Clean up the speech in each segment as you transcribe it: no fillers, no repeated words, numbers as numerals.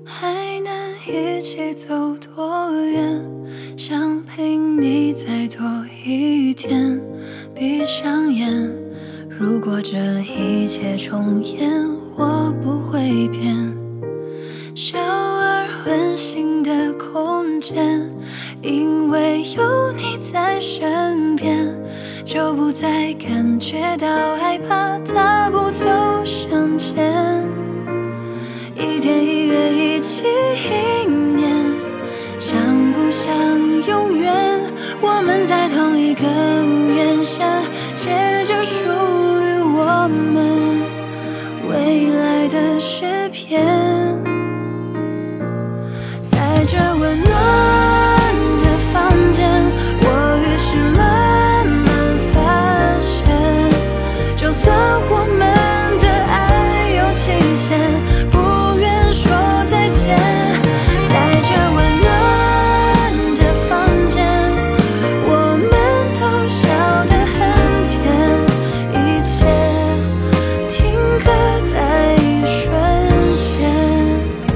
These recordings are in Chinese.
还能一起走多远？想陪你再多一天。闭上眼，如果这一切重演，我不会变。小而温馨的空间，因为有你在身边，就不再感觉到害怕，大步走向前。一天一月一起一年，想不想永远？我们在同一个屋檐下，写着属于我们未来的诗篇。在这温暖的房间，我于是慢慢发现，就算我们的爱有期限，不愿说再见。在这温暖的房间，我们都笑得很甜，一切停格在一瞬间。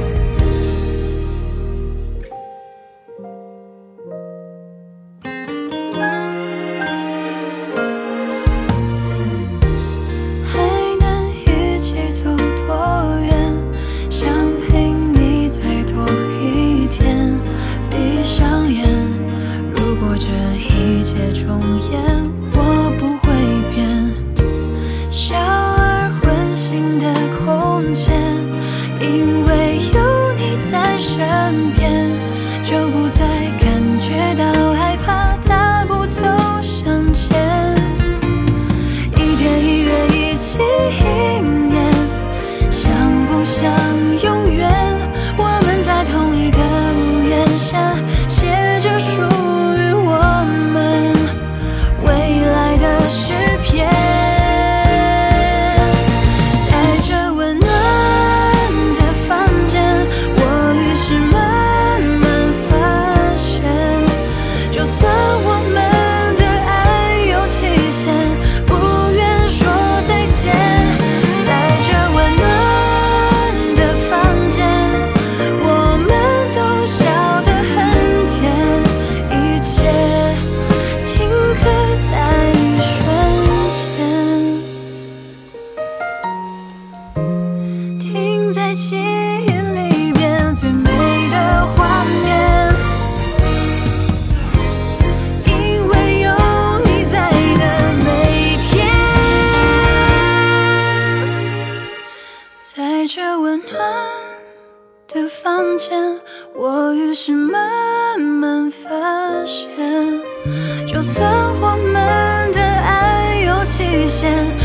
还能一起走多远？想陪你再多一天。闭上眼，如果这一切重演，我不会变。小而温馨的空间，因为有你在身边，就不再感觉到害怕，大步走向前。一天一月一起一年，想不想永远？我们在同一个屋檐下，写着属于我们未来的诗篇。在这温暖的房间，我于是慢慢发现，就算我们的爱有期限，不愿说再见。在这温暖的房间，我们都笑得很甜，一切停格在一瞬间，停在记忆里面最美的画面。因为有你在的每天，在这温暖的房间，我于是慢慢发现，就算我们的爱有期限，